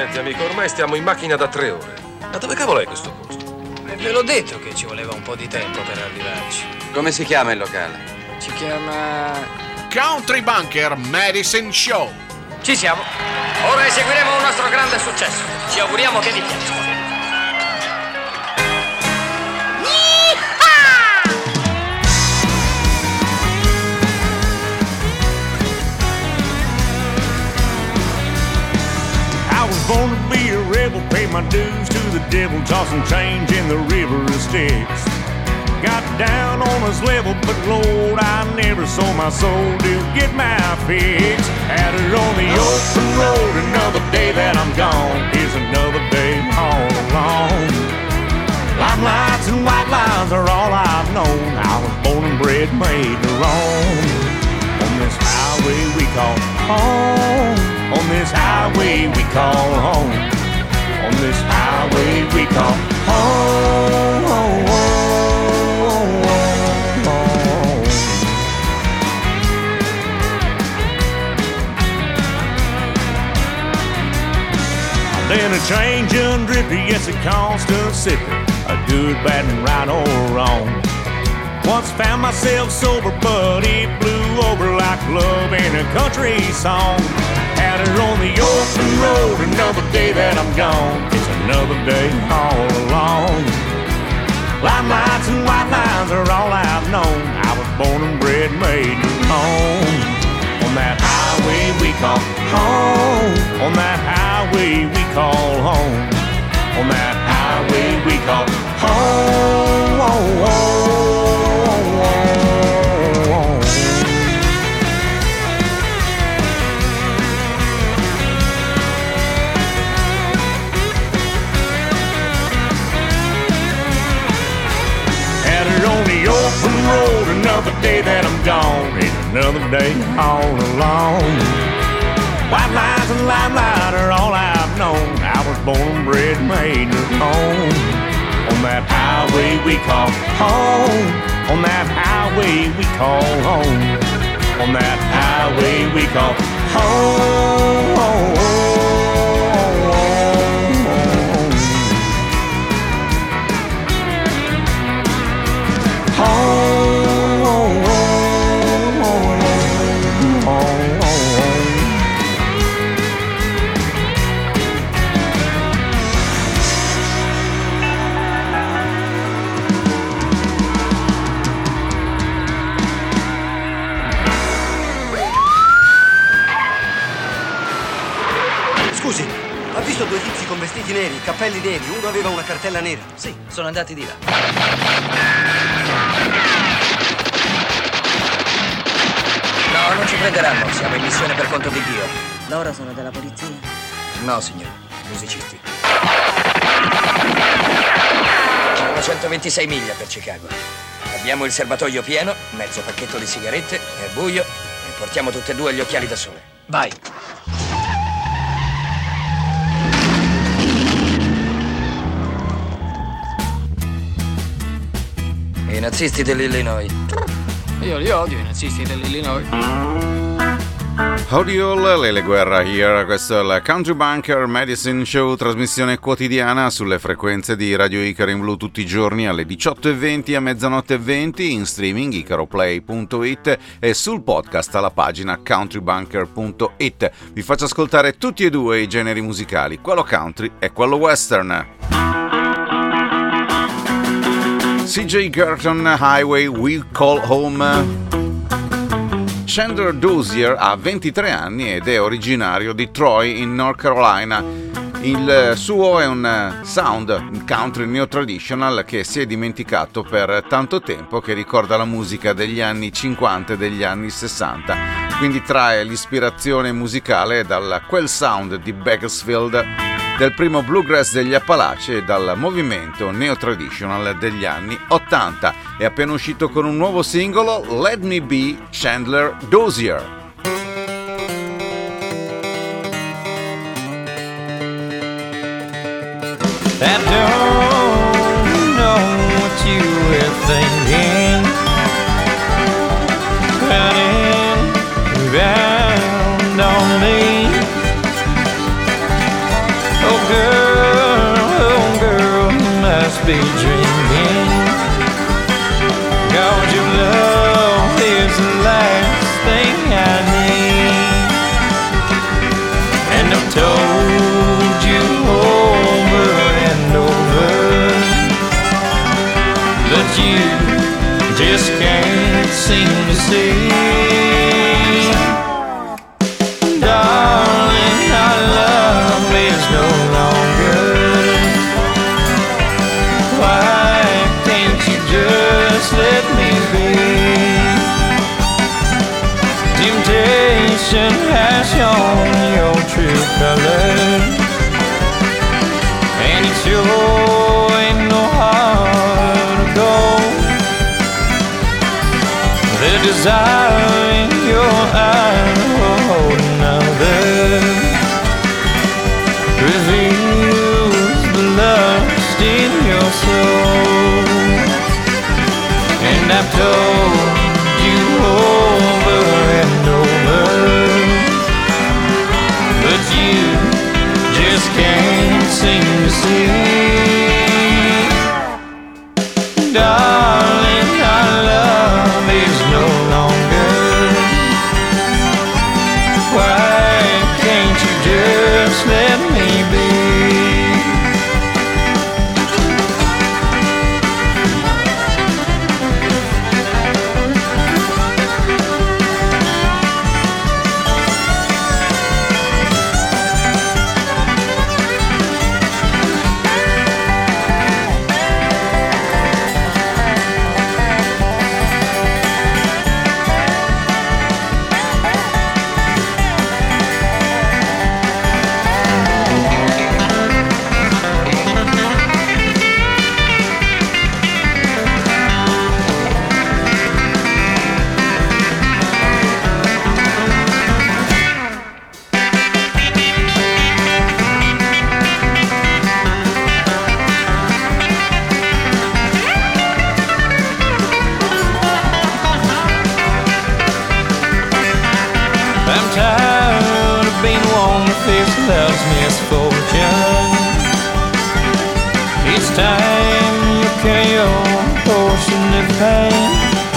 Senti amico, ormai stiamo in macchina da 3 ore. Ma dove cavolo è questo posto? Ve l'ho detto che ci voleva un po' di tempo per arrivarci. Come si chiama il locale? Si chiama... Country Bunker Medicine Show. Ci siamo. Ora eseguiremo un nostro grande successo. Ci auguriamo che vi piaccia. Born to be a rebel, pay my dues to the devil, tossing change in the river of Styx. Got down on his level, but Lord, I never sold my soul to get my fix. Had it on the open road, another day that I'm gone is another day all alone. Limelights and white lines are all I've known. I was born and bred, made to roam. On this highway we call home. On this highway we call home. On this highway we call home. Then a change undrippy, yes, a constant sipper. A good, bad, and right or wrong. Once found myself sober, but it blew over like love in a country song. Had it on the open road, another day that I'm gone. It's another day all alone. Limelights and white lines are all I've known. I was born and bred, made to roam. On that highway we call home. On that highway we call home. On that highway we call home. Had it on the open road, another day that I'm gone, ain't another day all alone. White lines and limelight are all I've known. I was born and bred, made to roam. On that highway we call home. On that highway we call home. On that highway we call home. Scusi, ha visto due tizi con vestiti neri, cappelli neri, uno aveva una cartella nera? Sì, sono andati di là. No, non ci prenderanno, siamo in missione per conto di Dio. Loro sono della polizia? No, signore, musicisti. Sono 126 miglia per Chicago. Abbiamo il serbatoio pieno, mezzo pacchetto di sigarette, è buio e portiamo tutte e due gli occhiali da sole. Vai! I nazisti dell'Illinois. Io li odio, i nazisti dell'Illinois. Odio le guerra here, questo è il Country Bunker Medicine Show, trasmissione quotidiana sulle frequenze di Radio Icaro in Blu tutti i giorni alle 18:20 a mezzanotte 20 in streaming icaroplay.it e sul podcast alla pagina countrybunker.it. Vi faccio ascoltare tutti e due i generi musicali, quello country e quello western. C.J. Gerton, Highway We Call Home. Chandler Dozier ha 23 anni ed è originario di Troy in North Carolina. Il suo è un sound, un country neo-traditional che si è dimenticato per tanto tempo, che ricorda la musica degli anni 50 e degli anni 60. Quindi trae l'ispirazione musicale da quel sound di Bakersfield, del primo bluegrass degli Appalachi e dal movimento neo-traditional degli anni 80. È appena uscito con un nuovo singolo, Let Me Be Chandler Dozier. I don't know what you were thinking, running round on me. be drinking. God, your love is the last thing I need. And I've told you over and over, but you just can't seem to see. Darling, our love is no longer. Why can't you just let me be? Temptation has shown your true colors, and it sure ain't no hard to go. The desire in your eyes will hold another, reveals the lust in your soul. And I've told you over and over, but you just can't seem to see. Darling, our love is no longer. Why can't you just let me be? I'm tired of being one that face love's misfortune. Each time you carry your portion of pain,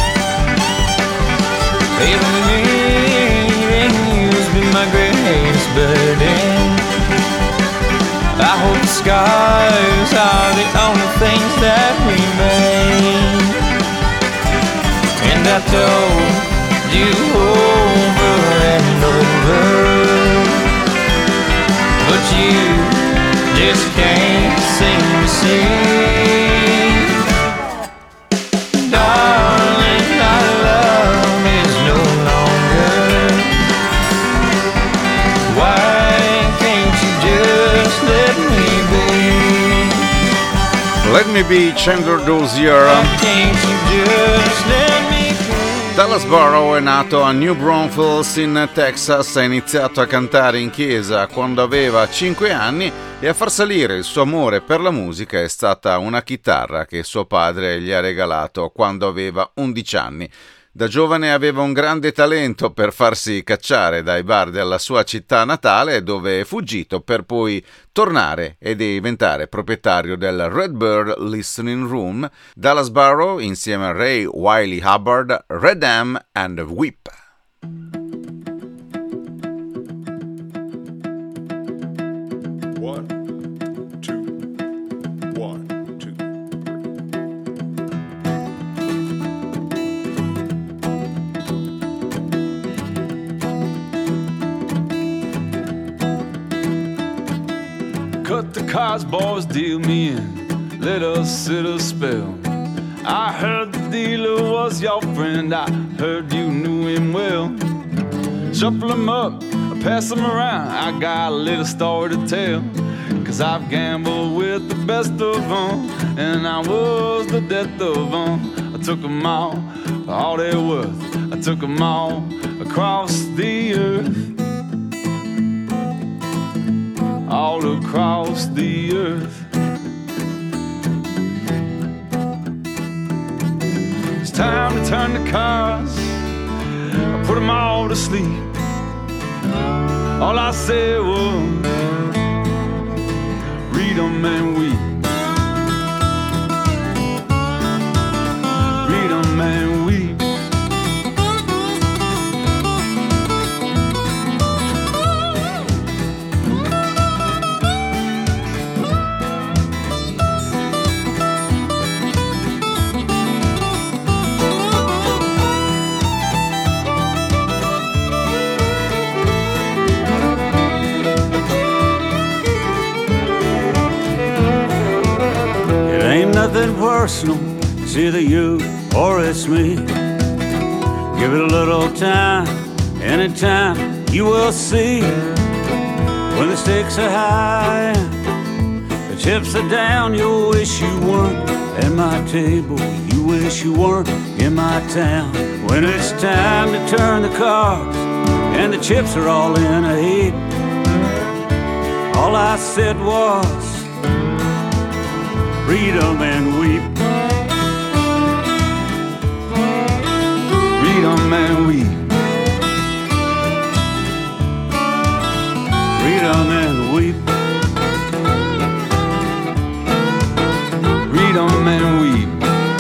even leaving you's been my greatest burden. I hope the scars are the only things that remain. And I told you over and over, but you just can't seem to see. Darling, our love is no longer. Why can't you just let me be? Let Me Be, Chandler Dozier. Why can't you just let me be? Dallas Barrow è nato a New Braunfels in Texas, ha iniziato a cantare in chiesa quando aveva 5 anni e a far salire il suo amore per la musica è stata una chitarra che suo padre gli ha regalato quando aveva 11 anni. Da giovane aveva un grande talento per farsi cacciare dai bar della sua città natale, dove è fuggito per poi tornare e diventare proprietario del Red Bird Listening Room. Dallas Barrow insieme a Ray Wiley Hubbard, Red Am and Whip. Cut the cards, boys, deal me in. Let us sit a spell. I heard the dealer was your friend. I heard you knew him well. Shuffle him up, pass him around. I got a little story to tell. 'Cause I've gambled with the best of them, and I was the death of them. I took them all they're worth. I took them all across the earth. All across the earth. It's time to turn the cards. I put them all to sleep. All I said was read them and weep. nothing personal, it's either you or it's me. Give it a little time, anytime you will see. When the stakes are high, the chips are down, you'll wish you weren't at my table, you wish you weren't in my town. When it's time to turn the cards and the chips are all in a heap, all I said was freedom and weep. Freedom and weep. Freedom and weep. Freedom and weep.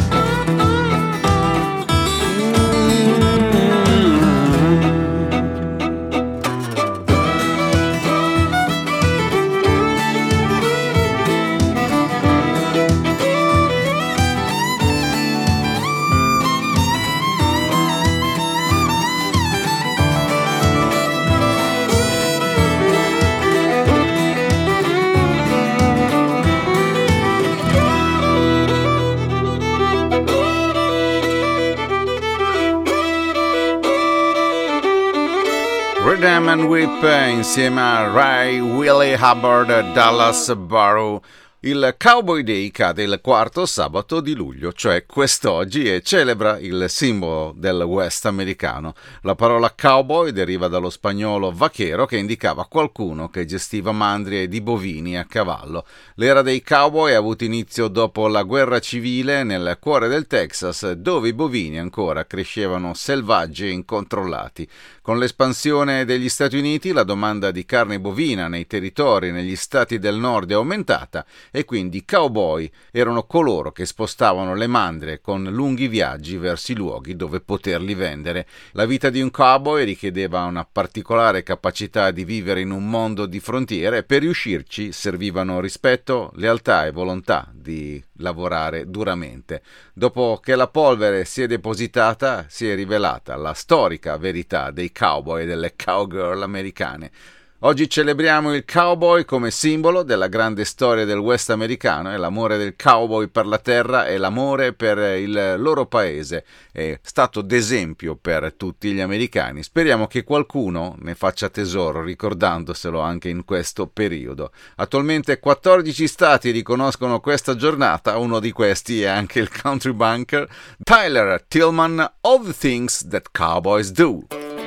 Freedom and Whip insieme a Ray Willie Hubbard, Dallas Barrow. Il Cowboy Day cade il quarto sabato di luglio, cioè quest'oggi, e celebra il simbolo del West americano. La parola cowboy deriva dallo spagnolo vaquero, che indicava qualcuno che gestiva mandrie di bovini a cavallo. L'era dei cowboy ha avuto inizio dopo la guerra civile nel cuore del Texas, dove i bovini ancora crescevano selvaggi e incontrollati. Con l'espansione degli Stati Uniti, la domanda di carne bovina nei territori negli stati del nord è aumentata, e quindi i cowboy erano coloro che spostavano le mandrie con lunghi viaggi verso i luoghi dove poterli vendere. La vita di un cowboy richiedeva una particolare capacità di vivere in un mondo di frontiere. Per riuscirci servivano rispetto, lealtà e volontà di lavorare duramente. Dopo che la polvere si è depositata, si è rivelata la storica verità dei cowboy e delle cowgirl americane. Oggi celebriamo il cowboy come simbolo della grande storia del West americano, e l'amore del cowboy per la terra e l'amore per il loro paese è stato d'esempio per tutti gli americani. Speriamo che qualcuno ne faccia tesoro ricordandoselo anche in questo periodo. Attualmente 14 stati riconoscono questa giornata, uno di questi è anche il country banker Tyler Tillman, All the Things That Cowboys Do.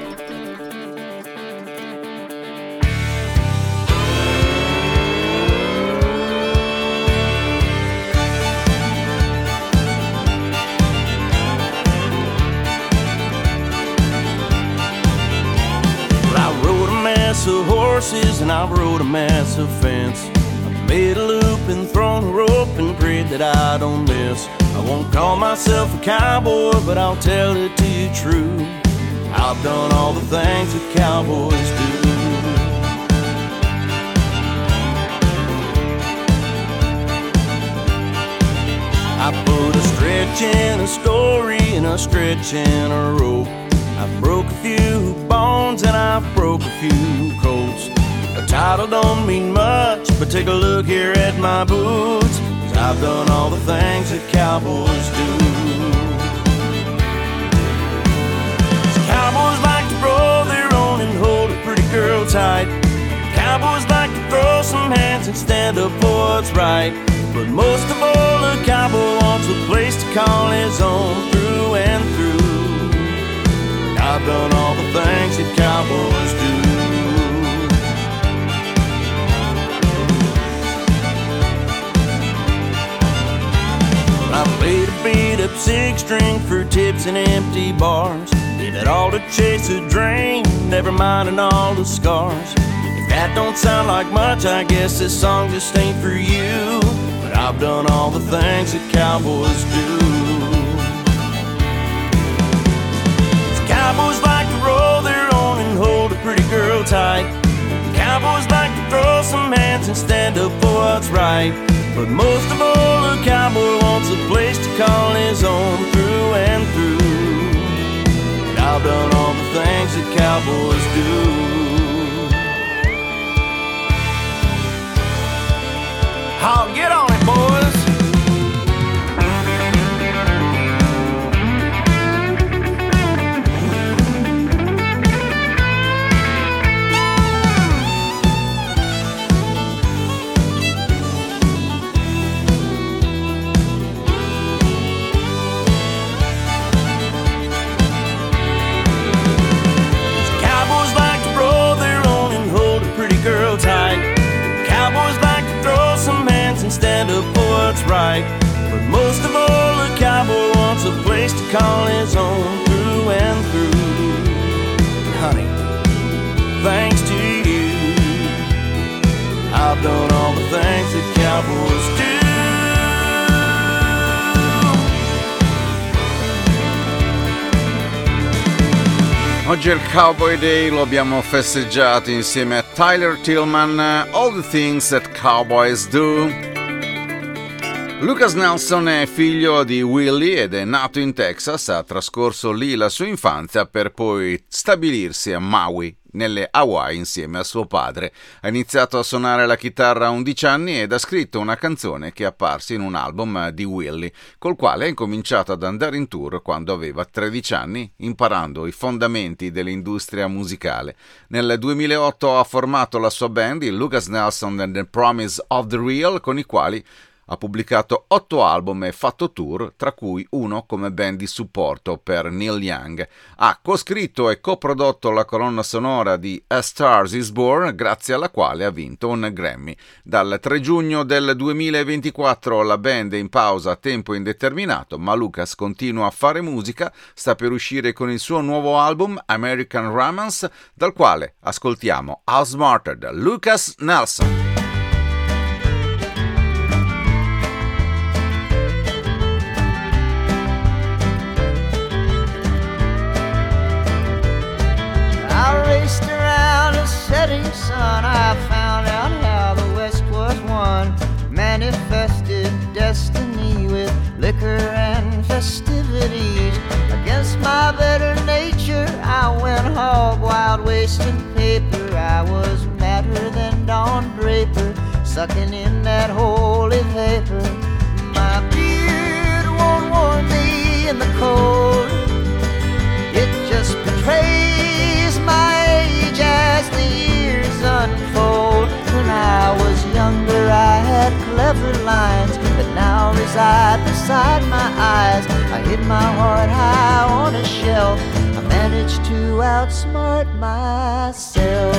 Of horses and I've rode a massive fence. I've made a loop and thrown a rope and prayed that I don't miss. I won't call myself a cowboy, but I'll tell it to you true. I've done all the things that cowboys do. I put a stretch in a story and a stretch in a rope. I've broke a few bones and I've broke a few colts. A title don't mean much, but take a look here at my boots, 'cause I've done all the things that cowboys do. Cowboys like to roll their own and hold a pretty girl tight. Cowboys like to throw some hands and stand up for what's right. But most of all, a cowboy wants a place to call his own through and through. I've done all the things that cowboys do. I played a beat-up six-string for tips and empty bars. Did it all to chase a dream, never minding all the scars. If that don't sound like much, I guess this song just ain't for you. But I've done all the things that cowboys do. Cowboys like to roll their own and hold a pretty girl tight. Cowboys like to throw some hands and stand up for what's right. But most of all, a cowboy wants a place to call his own through and through. And I've done all the things that cowboys do. Oh, get on it, boys! right. But most of all, a cowboy wants a place to call his own through and through. And honey, thanks to you, I've done all the things that cowboys do. Oggi è il Cowboy Day, lo abbiamo festeggiato insieme a Tyler Tillman, All the Things That Cowboys Do. Lucas Nelson è figlio di Willie ed è nato in Texas, ha trascorso lì la sua infanzia per poi stabilirsi a Maui, nelle Hawaii, insieme a suo padre. Ha iniziato a suonare la chitarra a 11 anni ed ha scritto una canzone che è apparsa in un album di Willie, col quale ha incominciato ad andare in tour quando aveva 13 anni, imparando i fondamenti dell'industria musicale. Nel 2008 ha formato la sua band, il Lucas Nelson and the Promise of the Real, con i quali ha pubblicato 8 album e fatto tour, tra cui uno come band di supporto per Neil Young. Ha coscritto e coprodotto la colonna sonora di A Star Is Born, grazie alla quale ha vinto un Grammy. Dal 3 giugno del 2024 la band è in pausa a tempo indeterminato, ma Lucas continua a fare musica, sta per uscire con il suo nuovo album American Romance, dal quale ascoltiamo Outsmarted, Lucas Nelson. Sun, I found out how the West was won. Manifested destiny with liquor and festivities. Against my better nature, I went hog wild, wasting paper. I was madder than Don Draper, sucking in that holy vapor. My beard won't warm me in the cold. It just betrays my age as the years unfold. When I was younger I had clever lines that now reside beside my eyes. I hid my heart high on a shelf. I managed to outsmart myself.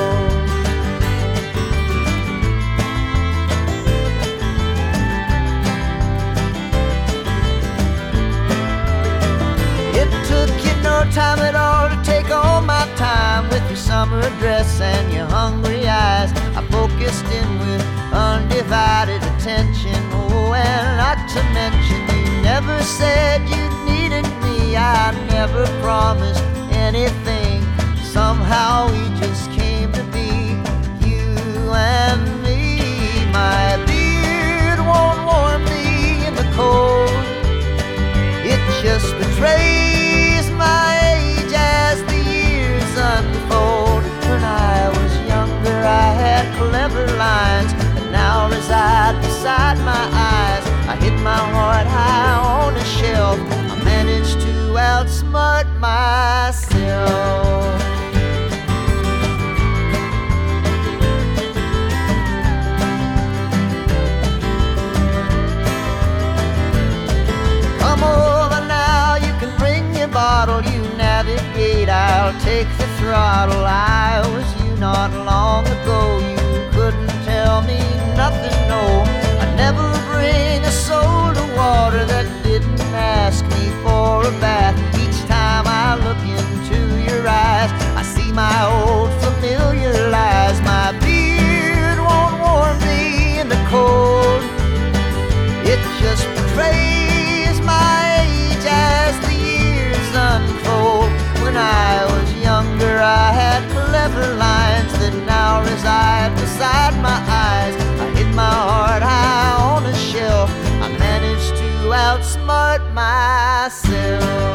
It took you no time at all to take all my time with your summer dress and your hungry eyes. I focused in with undivided attention. Oh, and not to mention you never said you needed me. I never promised anything. Somehow we just came to be, you and me. My beard won't warm me in the cold. It just betrays my age as the years unfold. When I was younger I had clever lines that now reside beside my eyes. I hid my heart high on a shelf. I managed to outsmart myself. Come over now, you can bring your bottle, you navigate, I'll take the throttle. I was you not long ago, you couldn't tell me nothing, no. I'd never bring a soul to water that didn't ask me for a bath. Each time I look into your eyes, I see my old familiar lies. My beard won't warm me in the cold. It just betrays my age as the years unfold. When I was younger I had clever lines that now reside beside my eyes. I hid my heart high on a shelf. I managed to outsmart myself.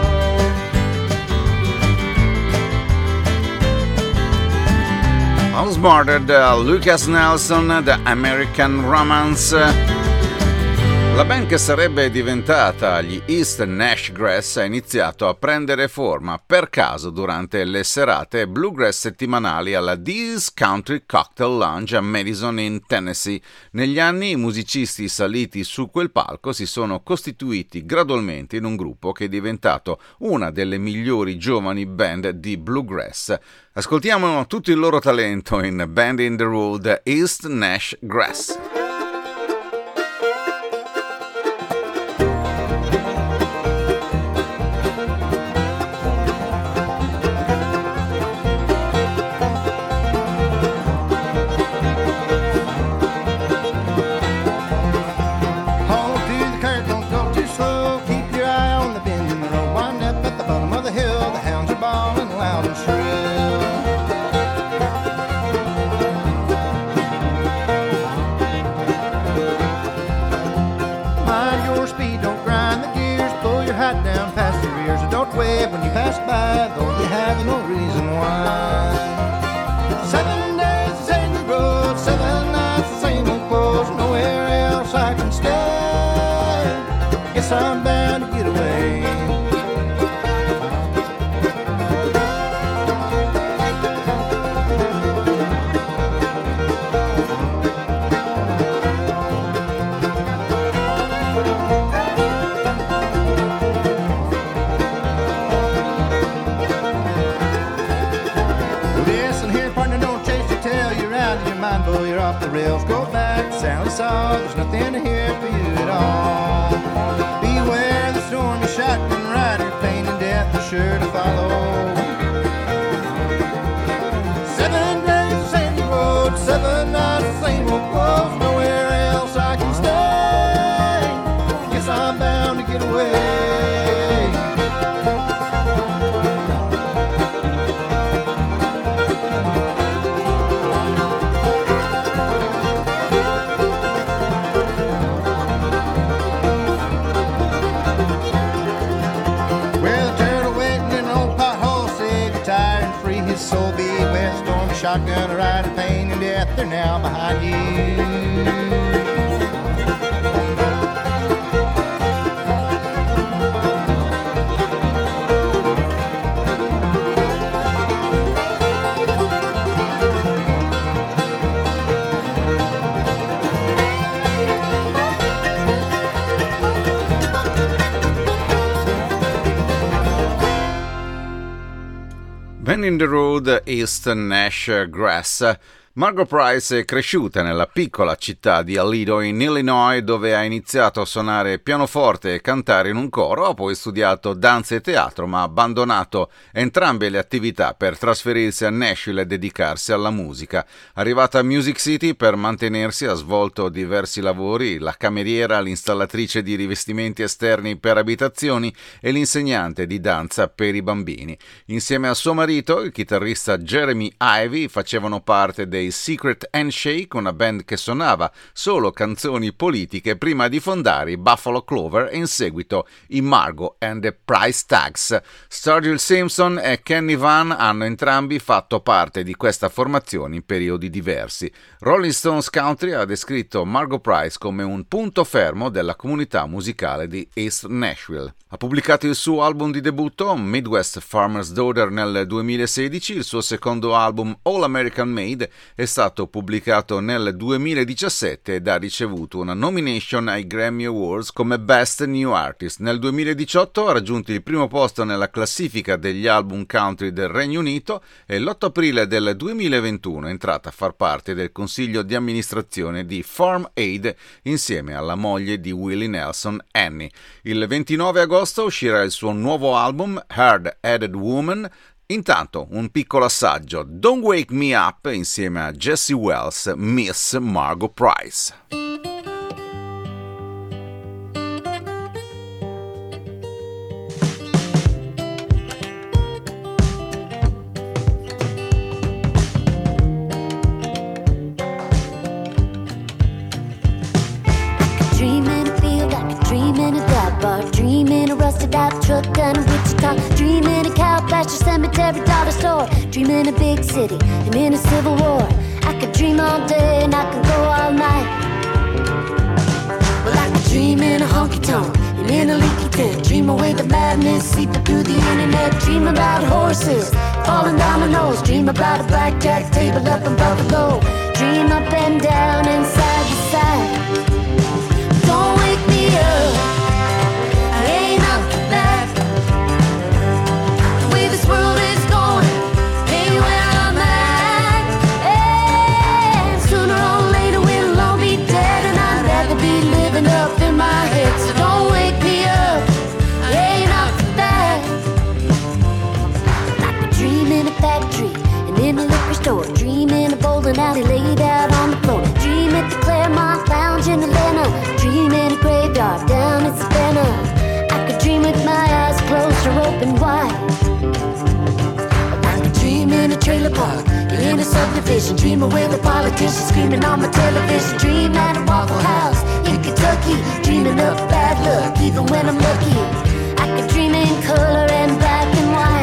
Outsmarted, Lucas Nelson, The American Romance. La band che sarebbe diventata gli East Nash Grass ha iniziato a prendere forma per caso durante le serate bluegrass settimanali alla Dee's Country Cocktail Lounge a Madison in Tennessee. Negli anni i musicisti saliti su quel palco si sono costituiti gradualmente in un gruppo che è diventato una delle migliori giovani band di bluegrass. Ascoltiamo tutto il loro talento in Band in the Road, East Nash Grass. pass by, though you have no reason why. 7 days, the same road, 7 nights, the same old clothes, nowhere else I can stay. Guess I'm bound to get away. Boy, you're off the rails, go back to Sally Saw. There's nothing here for you at all. Beware the stormy shotgun rider, pain and death are sure to follow. 7 days, the same road, 7 nights, the same old clothes, nowhere else I can stay. Guess I'm bound to get away. So beware, stormy shotgun rider, pain and death, they're now behind you. When in the Road, East Nash Grass. Margo Price è cresciuta nella piccola città di Aledo in Illinois, dove ha iniziato a suonare pianoforte e cantare in un coro, ha poi studiato danza e teatro, ma ha abbandonato entrambe le attività per trasferirsi a Nashville e dedicarsi alla musica. Arrivata a Music City per mantenersi, ha svolto diversi lavori: la cameriera, l'installatrice di rivestimenti esterni per abitazioni e l'insegnante di danza per i bambini. Insieme a suo marito, il chitarrista Jeremy Ivy, facevano parte dei Secret Handshake, una band che suonava solo canzoni politiche prima di fondare i Buffalo Clover e in seguito i Margo and the Price Tags. Sturgill Simpson e Kenny Vann hanno entrambi fatto parte di questa formazione in periodi diversi. Rolling Stones Country ha descritto Margo Price come un punto fermo della comunità musicale di East Nashville. Ha pubblicato il suo album di debutto, Midwest Farmer's Daughter, nel 2016. Il suo secondo album, All American Made, è stato pubblicato nel 2017 ed ha ricevuto una nomination ai Grammy Awards come Best New Artist. Nel 2018 ha raggiunto il primo posto nella classifica degli album country del Regno Unito e l'8 aprile del 2021 è entrata a far parte del consiglio di amministrazione di Farm Aid insieme alla moglie di Willie Nelson, Annie. Il 29 agosto uscirà il suo nuovo album, Hard-Headed Woman. Intanto un piccolo assaggio, Don't Wake Me Up insieme a Jesse Wells, Miss Margo Price. Dreaming a rusted out truck down in Wichita. Dreaming a cow pasture, cemetery, dollar store. Dreaming a big city and in a civil war. I could dream all day and I could go all night. Well, I could dream in a honky-tonk and in a leaky tent. Dream away the madness, sleeping through the internet. Dream about horses, falling dominoes. Dream about a blackjack table up in Buffalo. Dream up and down and side to side. Don't wake me up, world is going, ain't where I'm at. And sooner or later we'll all be dead, and I'd rather be living up in my head. So don't wake me up, I ain't up for that. I could dream in a factory and in a liquor store. Dream in a bowling alley laid out on the floor. Dream at the Claremont Lounge in Atlanta. Dream in a graveyard down in Savannah. I could dream with my eyes closed or open wide. Dream in a trailer park, in a subdivision. Dream away the politicians screaming on my television. Dream at a Waffle House in Kentucky. Dreaming of bad luck even when I'm lucky. I could dream in color and black and white.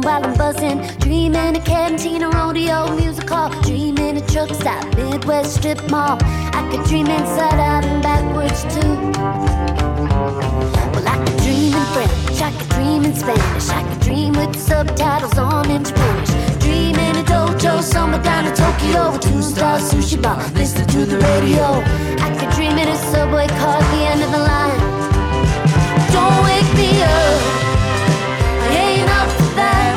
while I'm buzzing. Dream in a cantina, rodeo, music hall. Dream in a truck stop, Midwest strip mall. I could dream inside out and backwards too. Well, I could dream in French, I could dream in Spanish, I could dream with the subtitles on in Spanish. Dream in a dojo, somewhere down in Tokyo, a two-star sushi bar, listen to the radio. I could dream in a subway car at the end of the line. Don't wake me up, I ain't up for that.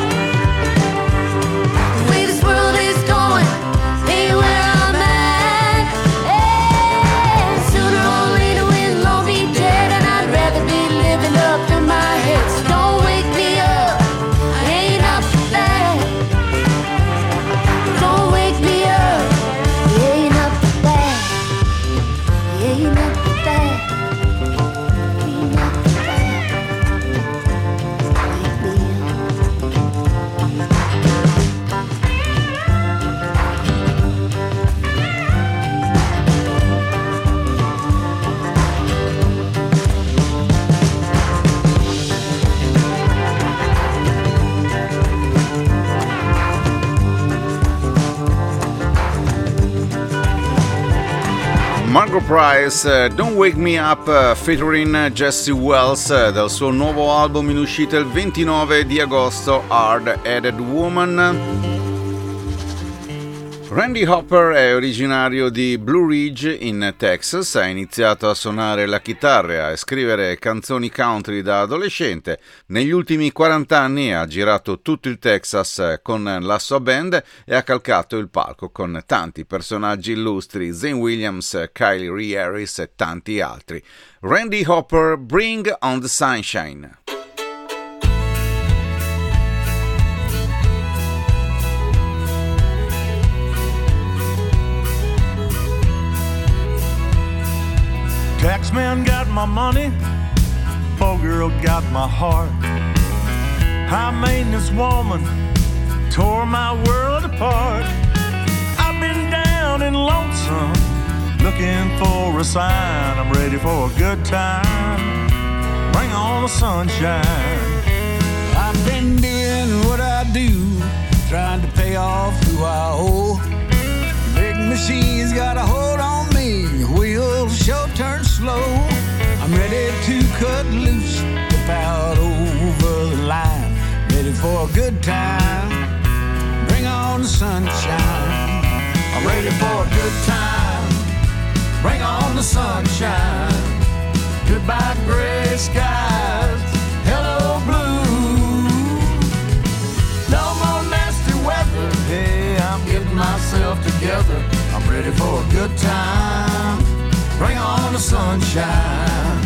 The way this world is going ain't where I'm at. Hey, sooner or later we'll all be dead, and I'd rather be living up in my head. So don't wake me up, I ain't up for that. Don't wake me up, I ain't up for that. I ain't up for that. Margot Price, Don't Wake Me Up, featuring Jesse Wells, dal suo nuovo album in uscita il 29 di agosto, Hard Headed Woman. Randy Hopper è originario di Blue Ridge in Texas, ha iniziato a suonare la chitarra e a scrivere canzoni country da adolescente. Negli ultimi 40 anni ha girato tutto il Texas con la sua band e ha calcato il palco con tanti personaggi illustri, Zane Williams, Kylie Ray Harris e tanti altri. Randy Hopper, Bring on the Sunshine. Taxman got my money, poor girl got my heart. High maintenance woman tore my world apart. I've been down and lonesome, looking for a sign. I'm ready for a good time, bring on the sunshine. I've been doing what I do, trying to pay off who I owe. Big machine's got a hold on me, wheels sure turn slow. I'm ready to cut loose, step out over the line. Ready for a good time, bring on the sunshine. I'm ready for a good time, bring on the sunshine. Goodbye gray skies, hello blue. No more nasty weather, hey, I'm getting myself together. I'm ready for a good time, bring on the sunshine.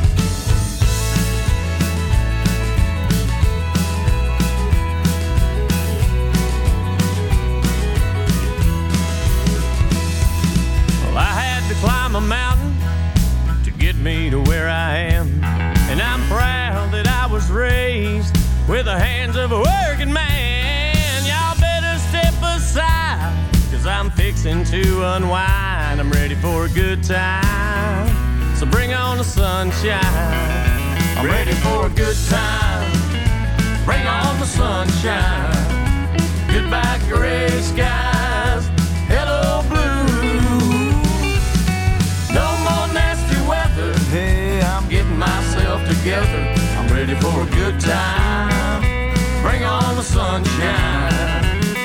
Well, I had to climb a mountain to get me to where I am, and I'm proud that I was raised with the hands of a working man. Y'all better step aside, 'cause I'm fixing to unwind. I'm ready for a good time, so bring on the sunshine. I'm ready for a good time, bring on the sunshine. Goodbye gray skies, hello blue. No more nasty weather, hey, I'm getting myself together. I'm ready for a good time, bring on the sunshine.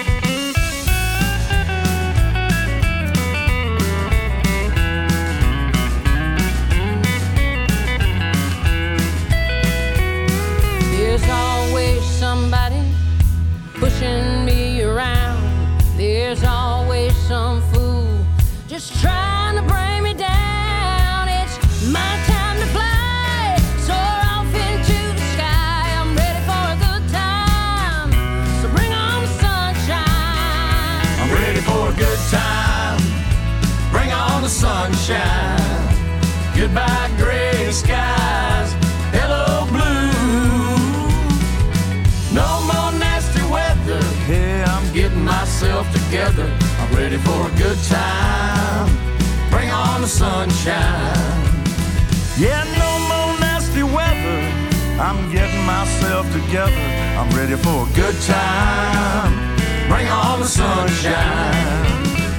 There's always somebody pushing me around. There's always some fool just trying to bring me down. It's my time to fly, soar off into the sky. I'm ready for a good time, so bring on the sunshine. I'm ready for a good time, bring on the sunshine. Goodbye gray skies, hello blue. No more nasty weather, yeah, I'm getting myself together. I'm ready for a good time, bring on the sunshine. Yeah, no more nasty weather, I'm getting myself together. I'm ready for a good time. Bring on the sunshine.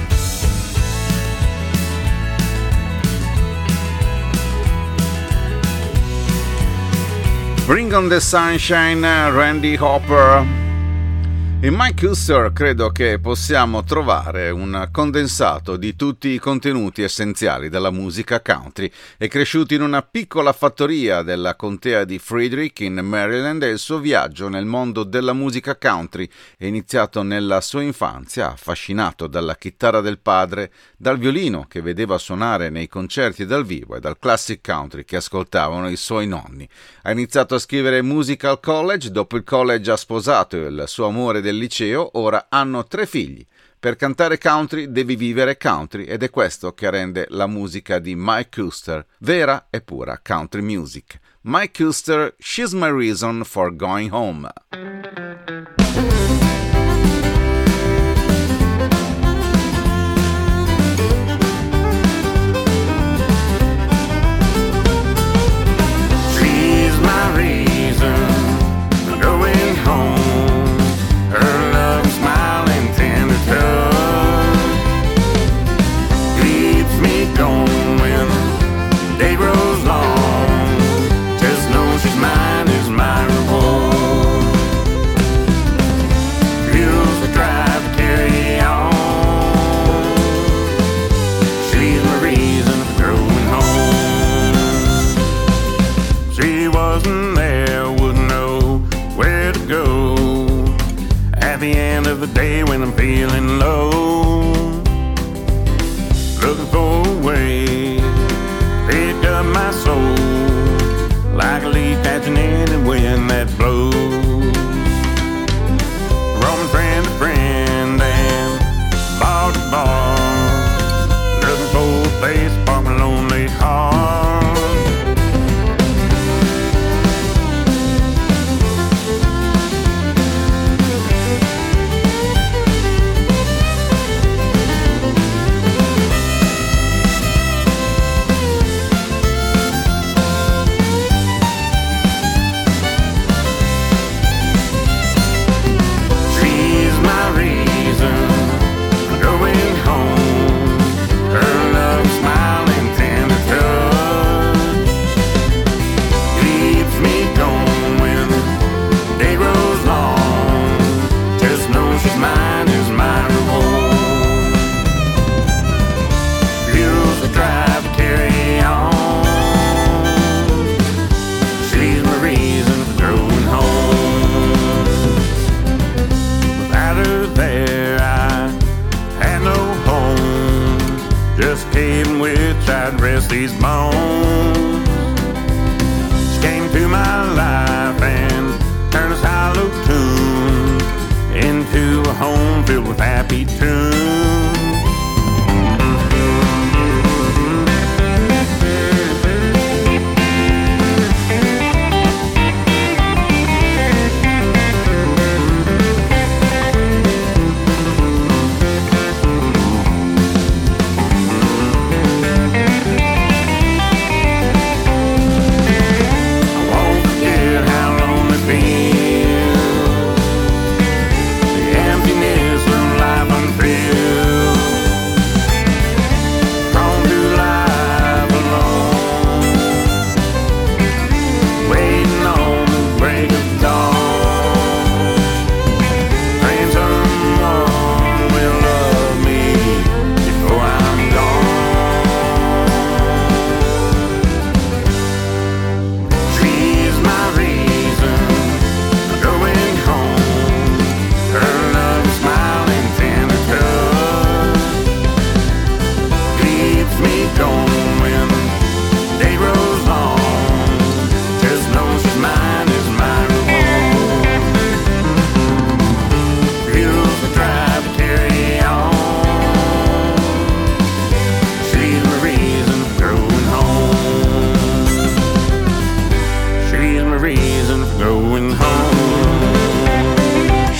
Bring on the Sunshine, Randy Hopper. In Mike Custer credo che possiamo trovare un condensato di tutti i contenuti essenziali della musica country. È cresciuto in una piccola fattoria della contea di Frederick in Maryland e il suo viaggio nel mondo della musica country è iniziato nella sua infanzia, affascinato dalla chitarra del padre, dal violino che vedeva suonare nei concerti dal vivo e dal classic country che ascoltavano i suoi nonni. Ha iniziato a scrivere musica al college, dopo il college ha sposato il suo amore del liceo, ora hanno 3 figli. Per cantare country devi vivere country ed è questo che rende la musica di Mike Custer vera e pura country music. Mike Custer, She's My Reason for Going Home. She's my reason for going home. Her love, smile, and tender touch keeps me going when the day grows long. Just know she's mine is my reward. Fuels the drive to carry on. She's my reason for growing home. She wasn't there, wouldn't know where to go at the end of the day when I'm feeling low, looking for a way, pick up my soul, like a leaf catching any wind that blows, roaming friend to friend and bar to bar, looking for a place to park my lonely heart. These bones. She came to my life and turned this hollow tune into a home filled with happy tunes. Emptiness of life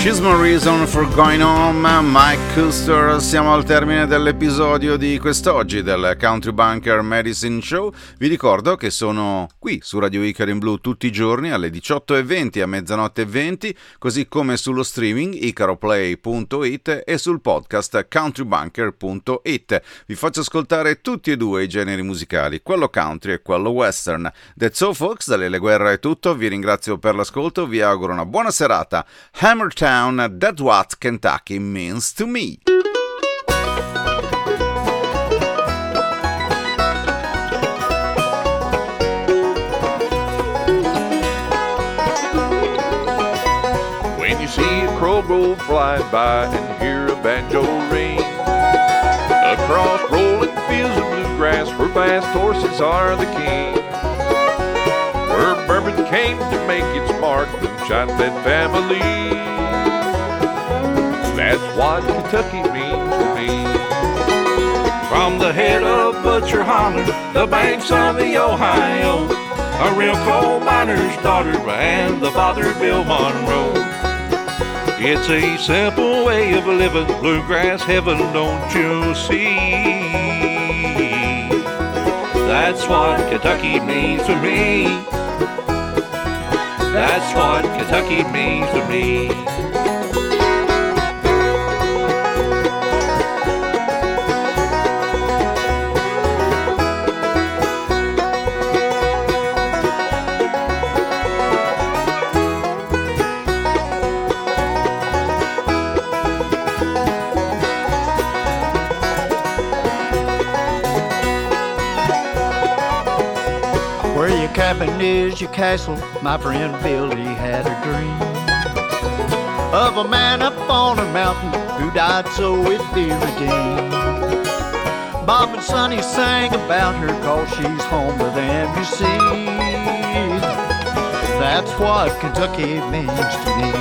She's My Reason for Going Home, Mike Custer. Siamo al termine dell'episodio di quest'oggi del Country Bunker Medicine Show. Vi ricordo che sono qui su Radio Icaro in Blu tutti i giorni alle 18:20 a mezzanotte e 20, così come sullo streaming icaroplay.it e sul podcast countrybunker.it. Vi faccio ascoltare tutti e due i generi musicali, quello country e quello western. That's all folks, da Lele Guerra è tutto, vi ringrazio per l'ascolto, vi auguro una buona serata. Hammertown, that's what Kentucky means to me. When you see a crow go flying by and hear a banjo ring, across rolling fields of bluegrass where fast horses are the king, where bourbon came to make its mark, moonshine-fed family. That's what Kentucky means to me. From the head of Butcher Holler, the banks of the Ohio, a real coal miner's daughter and the father Bill Monroe. It's a simple way of living, bluegrass heaven, don't you see? That's what Kentucky means to me. That's what Kentucky means to me. Cabin is your castle, my friend Billy had a dream of a man up on a mountain who died so it'd be redeemed. Bob and Sonny sang about her 'cause she's home with them, you see. That's what Kentucky means to me.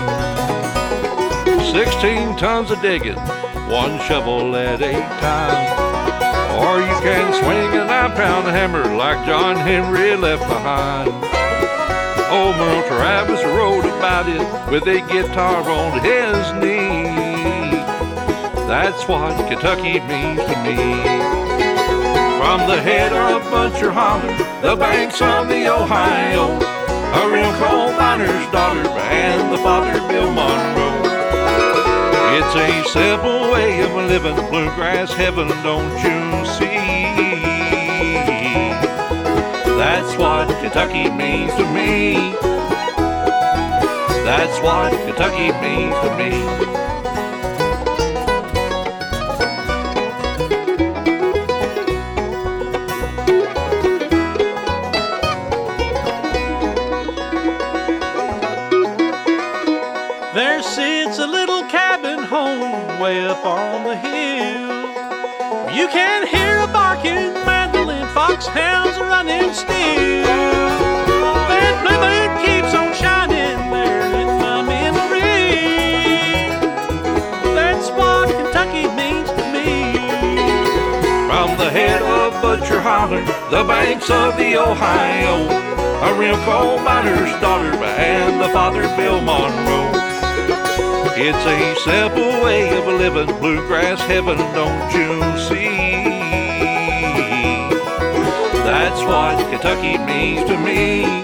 16 tons of digging, one shovel at a time. Or you can swing a 9-pound hammer like John Henry left behind. Old Merle Travis wrote about it with a guitar on his knee. That's what Kentucky means to me. From the head of Butcher Holler, the banks of the Ohio, a real coal miner's daughter and the father Bill Monroe. It's a simple way of living, bluegrass heaven, don't you see? That's what Kentucky means to me. That's what Kentucky means to me. There sits a little cabin home way up on the hill. You can hear a barking mandolin, foxhounds running still. That blue moon keeps on shining there in my memory. That's what Kentucky means to me. From the head of Butcher Holler, the banks of the Ohio, a real coal miner's daughter and the father Bill Monroe. It's a simple way of living, bluegrass heaven, don't you see? That's what Kentucky means to me.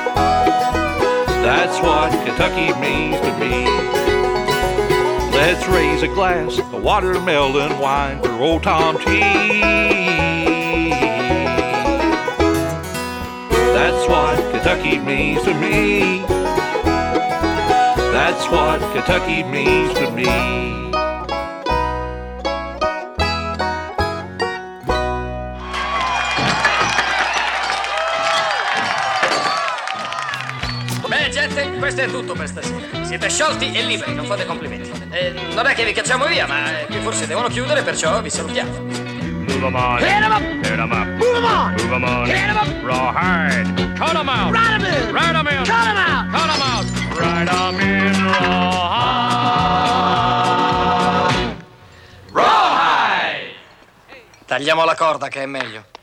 That's what Kentucky means to me. Let's raise a glass of watermelon wine for old Tom T. That's what Kentucky means to me. That's what Kentucky means to me. Bene gente, questo è tutto per stasera. Siete sciolti e liberi, non fate complimenti. Non è che vi cacciamo via, ma qui forse devono chiudere, perciò vi salutiamo. Move 'em on. Hit 'em up. Hit 'em up. Move 'em on. Move 'em on. Hit 'em up. Rawhide. Cut 'em out. Ride 'em in. Ride 'em in. Cut 'em out. Cut 'em out. Ride 'em in rawhide. Rawhide. Tagliamo la corda che è meglio.